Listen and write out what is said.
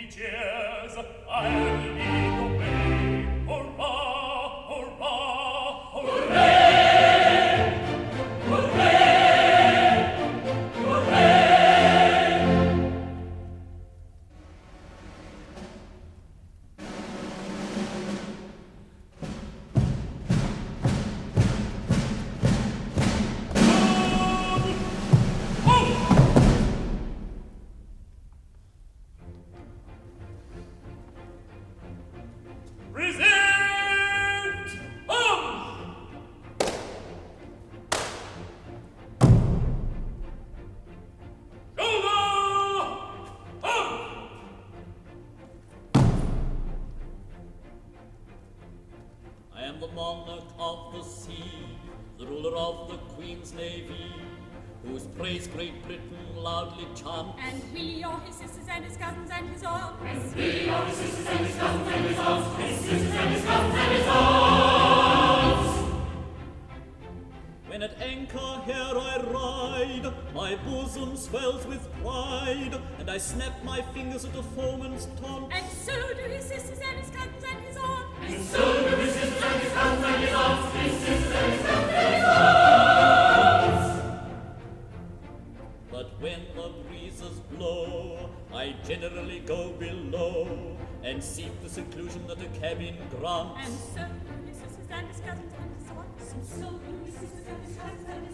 cheers, I'll lead the way. Hurrah, hurrah, hooray! Hooray! Hooray! Present arms! Shoulder arms! I am the monarch of the sea, the ruler of the Queen's Navy, whose praise Great Britain loudly chants. And we are his sisters and his cousins and his aunts. And we are his sisters and his cousins and his aunts. His sisters and his cousins and his aunts. When at anchor here I ride, my bosom swells with pride, and I snap my fingers at the foeman's taunt. And so do his sisters and his cousins and his aunts. And so do his sisters and his cousins and his aunts. His sisters and his cousins and his aunts. But when the breezes blow, I generally go below, and seek the seclusion that a cabin grants. And so do his sisters and his cousins and his aunts. And so do his sisters and his cousins and his